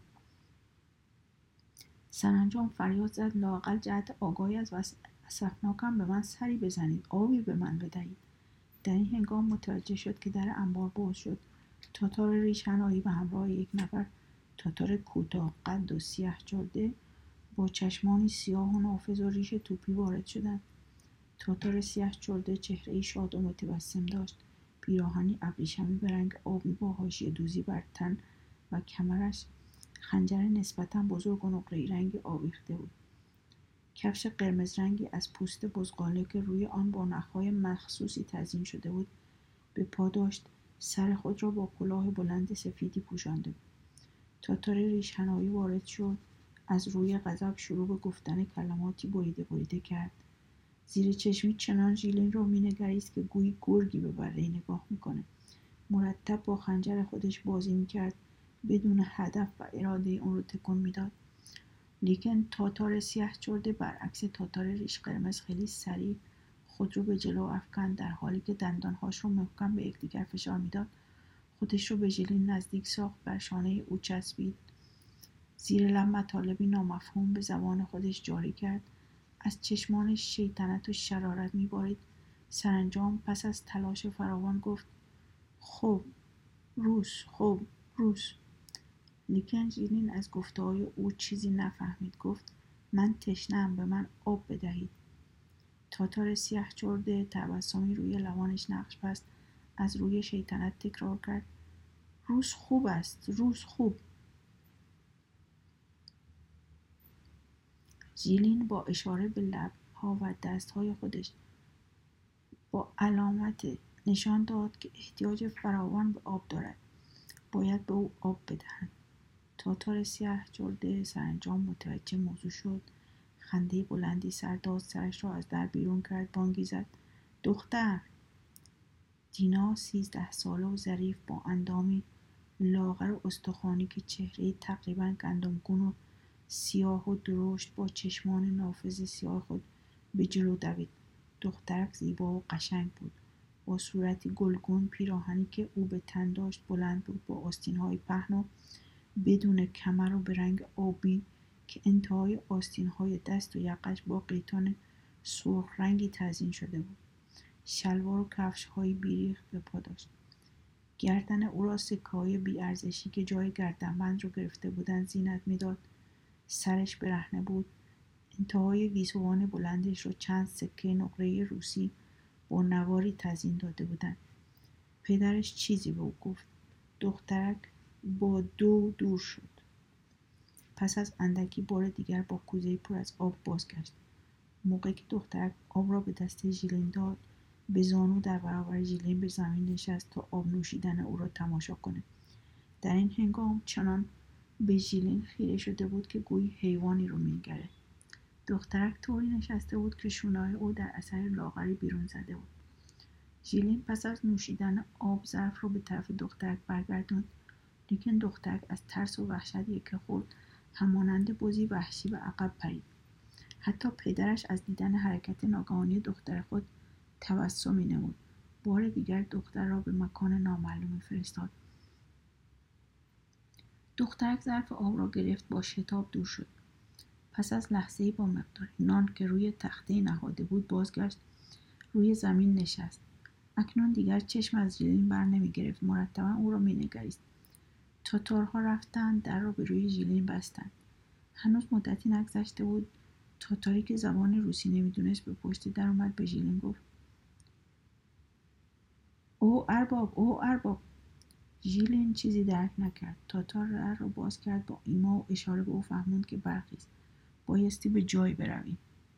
سرانجام فریاد زد لااقل جهت آگاهی از اسفناکم به من سری بزنید، آبی به من بدهید. در این هنگام متوجه شد که در انبار باز شد. تاتار ریش حنایی به همراه یک نفر تاتار کوتاه قد و سیاه جلده با چشمانی سیاه و نافذ و ریش توپی وارد شدند. تاتار سیاه جلده چهره‌ای شاد و متبسم داشت. پیراهنی ابریشمی به رنگ آبی با حاشیه دوزی بر تن و کمرش خنجر نسبتاً بزرگ و نقره‌ای رنگی آویخته بود. کفش قرمز رنگی از پوست بزغاله که روی آن با نخ‌های مخصوصی تزیین شده بود به پا داشت. سر خود را با کلاه بلند سفیدی پوشانده بود. تاتار ریش حنایی وارد شد. از روی غضب شروع به گفتن کلماتی بریده بریده کرد. زیر چشمی چنان ژیلین را مینگریست که گویی گرگی به بره‌ای نگاه میکنه. مرتب با خنجر خودش بازی میکرد. بدون هدف و اراده اون رو تکون میداد. لیکن تاتار سیاه چرده برعکس تاتار ریش قرمز خیلی سریع خود رو به جلو افکند. در حالی که دندانهاش رو محکم به یکدیگر فشار میداد خودش رو به ژیلین نزدیک ساخت، بر شانه او چسبید، زیر لب مطالبی نامفهوم به زبان خودش جاری کرد. از چشمانش شیطنت و شرارت میبارید. سرانجام پس از تلاش فراوان گفت خب روس، خب روس. لیکن ژیلین از گفته‌های او چیزی نفهمید. گفت من تشنه‌ام، به من آب بدهید. تاتار سیاه چرده تبسمی روی لبانش نقش بست. از روی شیطنت تکرار کرد روس خوب است، روس خوب. ژیلین با اشاره به لب‌ها و دست‌های خودش با علامت نشان داد که احتیاج فراوان به آب دارد. باید به او آب بدهند. تاتار سیاه چرده سرانجام متوجه موضوع شد. خنده بلندی سر داد، سرش را از در بیرون کرد، بانگی زد دختر. دینا سیزده ساله و ظریف با اندامی لاغر و استخوانی که چهره تقریبا گندمگون و سیاه و درشت با چشمان نافذ سیاه خود به جلو دوید. دخترک زیبا و قشنگ بود، با صورتی گلگون. پیراهنی که او به تن داشت بلند بود، با آستین‌های پهن و بدون کمر و به رنگ آبی که انتهای آستین‌های دست و یقش با قیتان سرخ رنگی تزیین شده بود. شلوار و کفش‌های بیریخت به پا داشت. گردن او را سکه‌های بی‌ارزشی که جای گردنبند رو گرفته بودند زینت می‌داد. سرش برهنه بود. انتهای گیسوان بلندش را چند سکه نقره روسی با نواری تزیین داده بودند. پدرش چیزی به او گفت. دخترک با دو دور شد. پس از اندکی بار دیگر با کوزه‌ای پر از آب بازگشت. موقعی که دخترک آب را به دست ژیلین داد، به زانو در برابر ژیلین به زمین نشست تا آب نوشیدن او را تماشا کند. در این هنگام چنان به ژیلین خیره شده بود که گویی حیوانی رو می‌نگرد. دخترک طوری نشسته بود که شونه‌های او در اثر لاغری بیرون زده بود. ژیلین پس از نوشیدن آب ظرف رو به طرف دخترک برگرداند، لیکن دخترک از ترس و وحشت یکه خورد همانند بزی وحشی به عقب پرید. حتی پدرش از دیدن حرکت ناگهانی دختر خود تبسمی نمود. بار دیگر دختر را به مکان نامعلومی فرستاد. دخترک ظرف آب را گرفت، با شتاب دور شد. پس از لحظه‌ای با مقداری نان که روی تخته نهاده بود بازگشت، روی زمین نشست. اکنون دیگر چشم از ژیلین بر نمی گرفت. مرتبا او را می نگریست. تاتارها رفتند، در را به روی ژیلین بستند. هنوز مدتی نگذشته بود. تاتاری که زبان روسی نمیدونست به پشت در اومد، به ژیلین گفت او ارباب، او ارباب. ژیلین چیزی درک نکرد. تاتار در را باز کرد، با ایما و اشاره به او فهموند که برخیز، بایستی به جای برویم.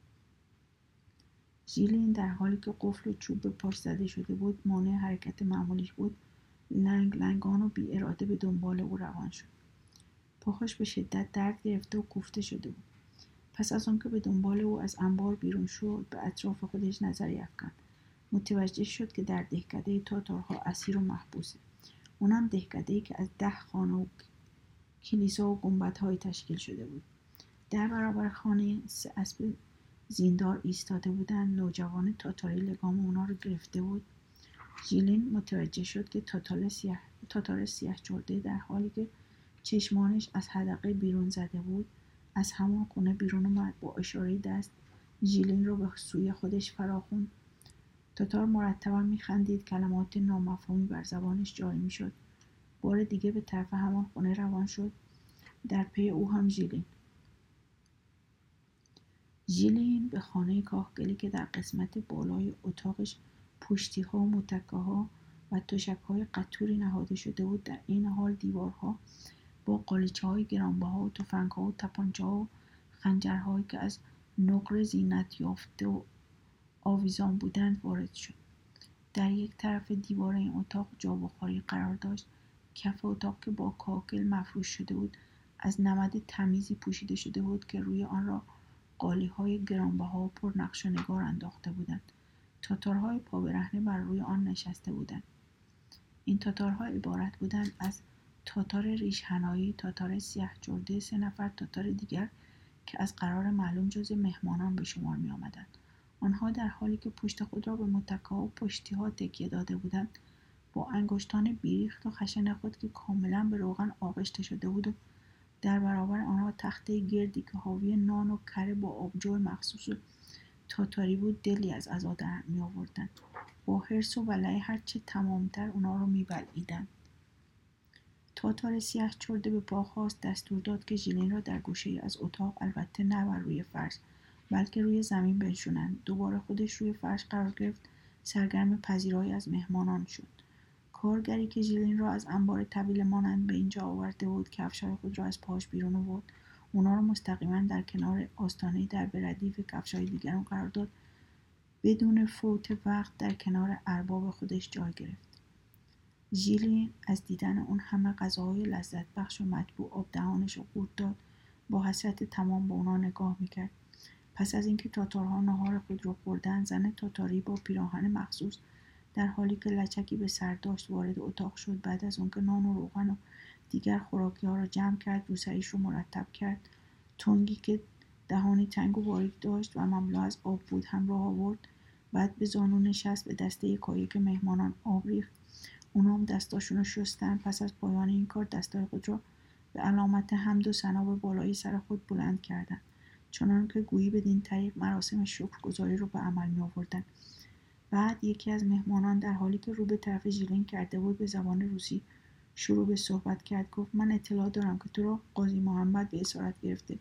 ژیلین در حالی که قفل چوب به پاش زده شده بود مانع حرکت معمولیش بود، لنگ لنگان و بی اراده به دنبال او روان شد. پاهاش به شدت درد گرفته و کوفته شده بود. پس از آنکه به دنبال او از انبار بیرون شد به اطراف خودش نظری افکند. متوجه شد که در دهکده تاتارها اسیر و محبوسه. اونم دهکده‌ای که از ده خانه و کلیسا و گنبدهای تشکیل شده بود. در برابر خانه سه اسب زیندار ایستاده بودند. نوجوان تاتاری لگام اونا رو گرفته بود. ژیلین متوجه شد که تاتار سیاه تاتار سیاه چرده در حالی که چشمانش از حدقه بیرون زده بود از همان خونه بیرون اومد. با اشاره دست ژیلین رو به سوی خودش فراخوند. تاتار مرتبا میخندید. کلمات نامفهومی بر زبانش جاری میشد. بار دیگه به طرف همان خونه روان شد، در پی او هم ژیلین. ژیلین به خانه کاهگلی که در قسمت بالای اتاقش پشتی‌ها و متکه‌ها و تشک‌های قطوری نهاده شده بود، در این حال دیوارها با قالیچه‌های گرانبها و تفنگ‌ها و تپانچه‌ها و خنجرهایی که از نقره زینت یافته و آویزان بودند وارد شد. در یک طرف دیوار این اتاق جا بخاری قرار داشت. کف اتاق که با کاکل مفروش شده بود از نمد تمیزی پوشیده شده بود که روی آن را قالی‌های گرانبها و پر نقش و نگار انداخته بودند. تاتارهای پا برهنه بر روی آن نشسته بودند. این تاتارها عبارت بودند از تاتار ریش حنایی، تاتار سیاه چرده، سه نفر تاتار دیگر که از قرار معلوم جزو مهمانان به شمار می آمدند. آنها در حالی که پشت خود را به متکا و پشتی‌ها تکیه داده بودند، با انگشتان بیریخت و خشن خود که کاملا به روغن آغشته شده بود و در برابر آنها تخته گردی که حاوی نان و کره با آبجو مخصوص تاتاری بود دلی از عزا در می آوردند. با حرص و ولع هرچه تمامتر اونا رو می بلعیدند. تاتار سیاه چرده به پا خواست، دستور داد که ژیلین را در گوشه از اتاق، البته نه بر روی فرش بلکه روی زمین بنشونند. دوباره خودش روی فرش قرار گرفت، سرگرم پذیرایی از مهمانان شد. کارگری که ژیلین را از انبار طویل مانند به اینجا آورده بود کفش‌های خود را از پاش بیرون آورد، اونا را مستقیما در کنار آستانه در به ردیف کفش‌های دیگران قرار داد. بدون فوت وقت در کنار ارباب خودش جای گرفت. ژیلین از دیدن اون همه غذاهای لذت بخش و مطبوع آب دهانش رو قورت داد. با حسرت تمام به اونا نگاه میکرد. پس از اینکه تاتارها نهار خود رو خوردن، زن تاتاری با پیراهن مخصوص در حالی که لچکی به سر داشت وارد اتاق شد. بعد از اونکه نان و روغن و دیگر خوراکی ها را جمع کرد، روسریش رو مرتب کرد، تنگی که دهانی تنگ و باریک داشت و مملو از آب بود همراه آورد. بعد به زانو نشست، به دسته کایک مهمانان آب ریخت. اونا هم دستاشون رو شستن. پس از پایان این کار دستای خود را به علامت حمد و ثنا به بالای سر خود بلند کردند، چنان که گویی بدین طریق مراسم شکرگزاری رو به عمل می آوردن. بعد یکی از مهمانان در حالی که رو به طرف ژیلین کرده بود به زبان روسی شروع به صحبت کرد. گفت من اطلاع دارم که تو را قاضی محمد به اسارت گرفته.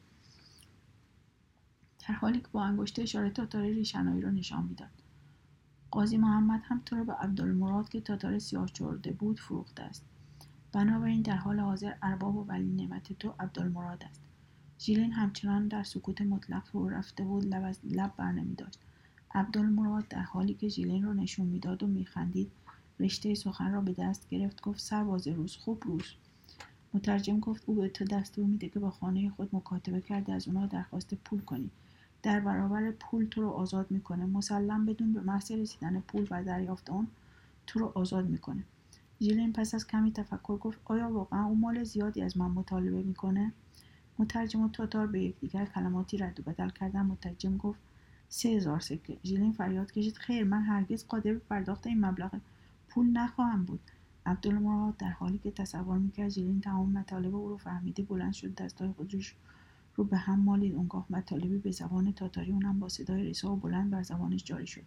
در حالی که با انگشت اشاره تاتاری ریشنایی را نشان میداد. قاضی محمد هم تو را به عبدالمراد که تاتار سیاه چرده بود فروخته است. بنابراین در حال حاضر ارباب و ولی نعمت تو عبدالمراد است. ژیلین همچنان در سکوت مطلق فرو رفته بود، لب از لب بر نمی داشت. عبدالمراد در حالی که ژیلین را نشون میداد و میخندید رشته سخن را به دست گرفت. گفت سرباز روس، خوب روس. مترجم گفت او به تو دستور میده که با خانه خود مکاتبه کرده از اونا درخواست پول کنی. در برابر پول تو رو آزاد میکنه. مسلم بدون به محض رسیدن پول و دریافت آن تو رو آزاد میکنه. ژیلین پس از کمی تفکر گفت آیا واقعا او مال زیادی از من مطالبه میکنه؟ مترجم و تاتار به یکدیگر کلماتی رد و بدل کردن. مترجم گفت سه هزار سکه. ژیلین فریاد کشید خیر، من هرگز قادر به پرداخت این مبلغ پول نخواهم بود. عبدالمراد در حالی که تصور میکرد ژیلین تمام مطالب او رو فهمیده بلند شد، دستای خودش رو به هم مالید. اونگاه مطالبی به زبان تاتاری، اونم با صدای رسا و بلند بر زبانش جاری شد.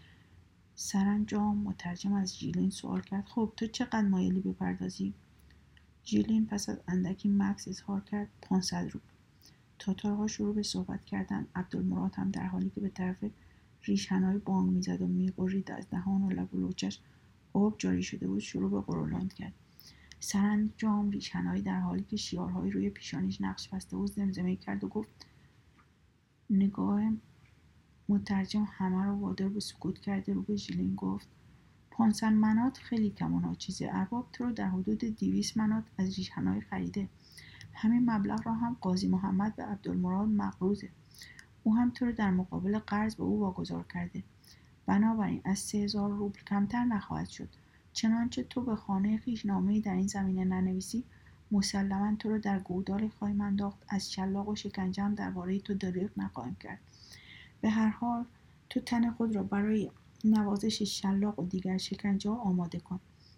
سرانجام مترجم از ژیلین سوال کرد خب تو چقدر مایلی بپردازی؟ ژیلین پس از اندکی مکث اظهار کرد پانصد روبل. تاتارها شروع به صحبت کردند. عبدالمراد هم در حالی که به طرف ریشهنای بانگ میزد و میغرید از دهان و لب و لوچش آب جاری شده بود شروع به غرولند کرد. سرانجام ریشهنایی در حالی که شیارهایی روی پیشانیش نقش بسته بود زمزمه کرد و گفت. نگاه مترجم همه را وادار به سکوت کرده رو به ژیلین گفت پانصد منات خیلی کم و ناچیزه. ارباب تو رو در حدود دویست منات از ریشهنایی خریده. همین مبلغ را هم قاضی محمد به عبدالمراد مقروضه. او هم تو رو در مقابل قرض به او واگذار کرده. بنابراین از سه هزار روبل کمتر نخواهد شد. چنانچه تو به خانه خویش نامه‌ای در این زمینه ننویسی، مسلماً تو رو در گودالی خواهیم انداخت. از شلاق و شکنجه هم درباره تو دریغ نخواهیم کرد. به هر حال تو تن خود را برای نوازش شلاق و دیگر شکنجه ها آماده کن.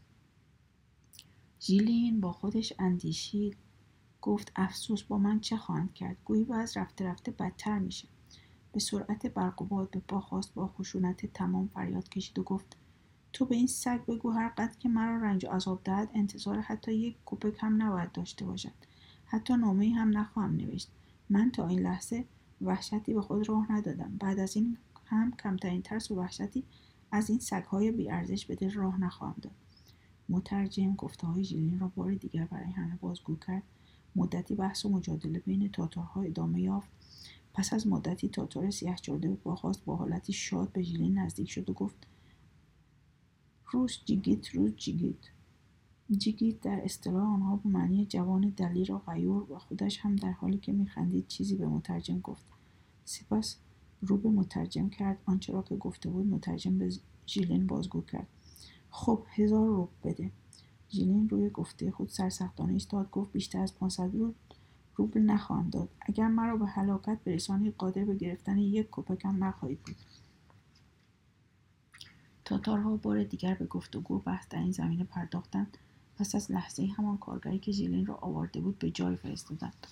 ژیلین با خودش اندیشید. گفت افسوس با من چه خواهند کرد؟ گویی باز رفته رفته بدتر میشه. به سرعت برق و باد به پا خواست، با خشونت تمام فریاد کشید و گفت تو به این سگ بگو هر قدر که مرا رنج و عذاب دهد انتظار حتی یک کوپک هم نباید داشته باشد. حتی نامه‌ای هم نخواهم نوشت. من تا این لحظه وحشتی به خود راه ندادم. بعد از این هم کمترین ترس و وحشتی از این سگ‌های بی‌ارزش به دل راه نخواهم داد. مترجم گفته‌های ژیلین را بار دیگر برای همه بازگو کرد. مدتی بحث و مجادله بین تاتارها ادامه یافت. پس از مدتی تاتار سیاه چرده به پا خاست، با حالتی شاد به ژیلین نزدیک شد و گفت روس جیگیت روس جیگیت. جیگیت در اصطلاح آنها به معنی جوان دلیر و غیور و خودش هم در حالی که میخندید چیزی به مترجم گفت. سپس رو به مترجم کرد. آنچه را که گفته بود مترجم به ژیلین بازگو کرد. خب هزار روبل بده. ژیلین روی گفته خود سرسختانه ایستاد. گفت بیشتر از پانصد روبل نخواهم داد. اگر مرا به هلاکت برسانید قادر به گرفتن یک کپکم نخواهید بود. تاتارها بار دیگر به گفتگو و بحث در این زمینه پرداختند. پس از لحظه همان کارگری که ژیلین را آورده بود به جای فرستادند.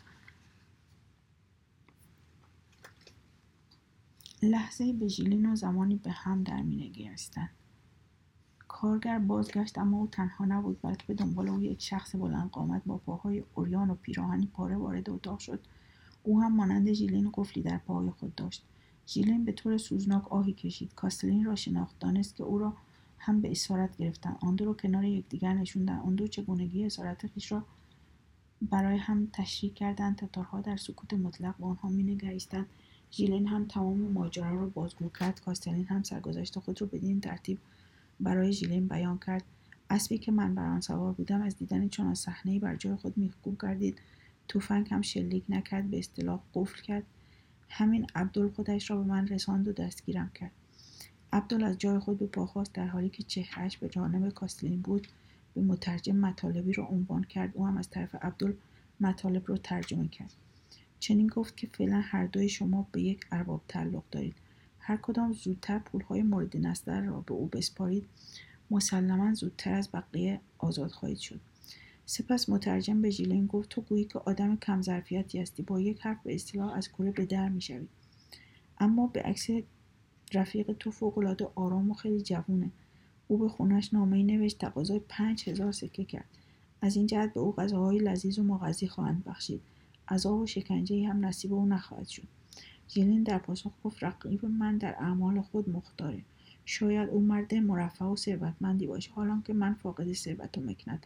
لحظه به ژیلین و زمانی به هم در می نگریستند. کارگر بازگشت، اما او تنها نبود، بلکه به دنبال او یک شخص بلند قامت با پاهای عریان و پیراهنی پاره وارد اتاق شد. او هم مانند ژیلین قفلی در پاهای خود داشت. ژیلین به طور سوزناک آهی کشید. کاستلین را شناخت، دانست که او را هم به اسارت گرفتند. آن دو را کنار یکدیگر نشوندند. آن دو چگونگی اسارت خویش را برای هم تشریح کردند. تاتارها در سکوت مطلق به آنها می‌نگریستند. ژیلین هم تمام ماجرا را بازگو کرد. کاستلین هم سرگذشت خود را بدین ترتیب برای ژیلین بیان کرد. اسبی که من بر آن سوار بودم از دیدن چنان صحنه‌ای بر جای خود میخکوب گردید. تفنگ هم شلیک نکرد، به اصطلاح قفل کرد. همین عبدل خودش را به من رساند و دستگیرم کرد. عبدل از جای خود به پا خاست، در حالی که چهرهش به جانب کاستلین بود. به مترجم مطالبی را عنوان کرد. او هم از طرف عبدل مطالب را ترجمه کرد. چنین گفت که فعلا هر دوی شما به یک ارباب تعلق دارید. هر کدام زودتر پولهای مورد نظر را به او بسپارید، مسلماً زودتر از بقیه آزاد خواهید شد. سپس مترجم به ژیلین گفت تو گویی که آدم کم ظرفیتی هستی، با یک حرف به اصطلاح از کوره به در میشوی. اما به عکس رفیق تو فوق‌العاده آرام و خیلی جوونه. او به خونش نامه‌ای نوشت، تقاضای پنج هزار سکه کرد. از این جهت به او غذاهای لذیذ و مغذی خواهند بخشید. عذاب و شکنجه‌ای هم نصیب او نخواهد شد. ژیلین در پاسخ گفت رقیب من در اعمال خود مختاره. شاید او مرد مرفه و ثروتمندی باشه، حالان که من فاقد ثروت و مکنتم.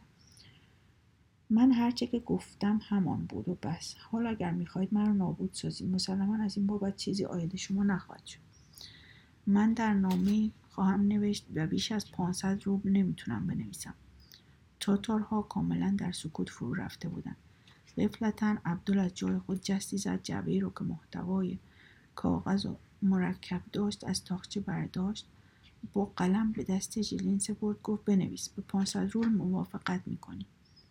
من هرچه که گفتم همان بود و بس. حالا اگر میخواهید مرا نابود سازید، مسلما از این بابت چیزی عاید شما نخواهد شد. من در نامه خواهم نوشت و بیش از پانصد روبل نمیتونم بنویسم. تاتارها کاملا در سکوت فرو رفته بودند. غفلتاً عبدل از جای خود جستی زد، جعبه‌ای رو که محتوای کاغذ و مرکب داشت از تاقچه برداشت، با قلم به دست ژیلین سپرد. گفت بنویس، به پانصد روبل موافقت میکنی.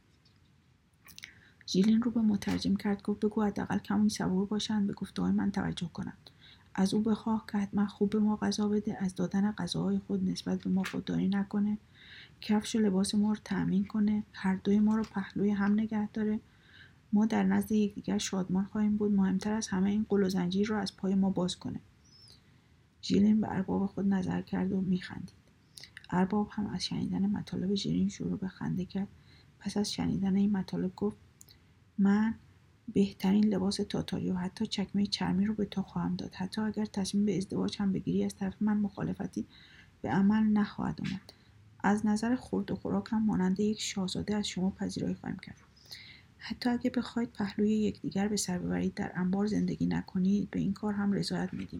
ژیلین رو به مترجم کرد. گفت بگو حداقل کمی صبور باشند، به گفته‌های من توجه کنند. از او بخواه که حتما خوب به ما غذا بده، از دادن غذاهای خود نسبت به ما خودداری نکنه، کفش و لباس ما رو تأمین کنه، هر دوی ما رو پهلوی هم نگه داره. ما در نزد یکدیگر شادمان خواهیم بود. مهمتر از همه این قل و زنجیر رو از پای ما باز کنه. ژیلین به ارباب خود نظر کرد و میخندید. ارباب هم از شنیدن مطالب ژیلین شروع به خنده کرد. پس از شنیدن این مطالب گفت من بهترین لباس تاتاری و حتی چکمه چرمی رو به تو خواهم داد. حتی اگر تصمیم به ازدواج هم بگیری، از طرف من مخالفتی به عمل نخواهد آمد. از نظر خورد و خوراک هم مانند یک شاهزاده از شما پذیرایی خواهیم کرد. حتی اگه بخواید پهلوی یکدیگر به سر ببرید، در انبار زندگی نکنید، به این کار هم رضایت میدیم.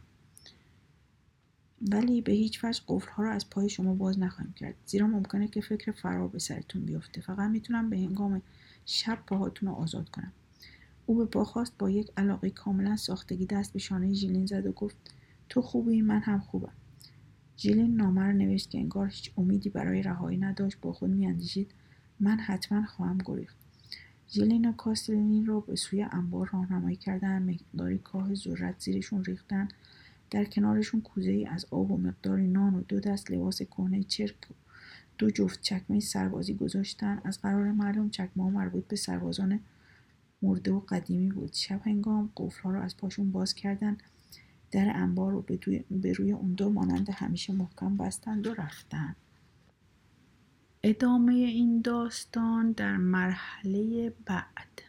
ولی به هیچ وجه قفل‌ها رو از پای شما باز نخواهیم کرد، زیرا ممکنه که فکر فرار به سرتون بیفته. فقط میتونم به هنگام شب پاهاتون رو آزاد کنم. او به پا خواست، با یک علاقه کاملا ساختگی دست به شانه ژیلین زد و گفت تو خوبی، من هم خوبم. ژیلین نامه رو نوشت که انگار هیچ امیدی برای رهایی نداشت. با خود میاندیشید من حتما خواهم گریخت. ژیلین و کاستلین رو به سوی انبار راهنمایی کردند. مقداری کاه ذرت زیرشون ریختن. در کنارشون کوزه‌ای از آب و مقداری نان و دو دست لباس کهنه چرک و دو جفت چکمه سربازی گذاشتن. از قرار معلوم چکمه‌ها مربوط به سربازان مرده و قدیمی بود. شب هنگام قفل‌ها رو از پاشون باز کردن. در انبار رو به, به روی اون دو مانند همیشه محکم بستند و رفتن. ادامه این داستان در مرحله بعد.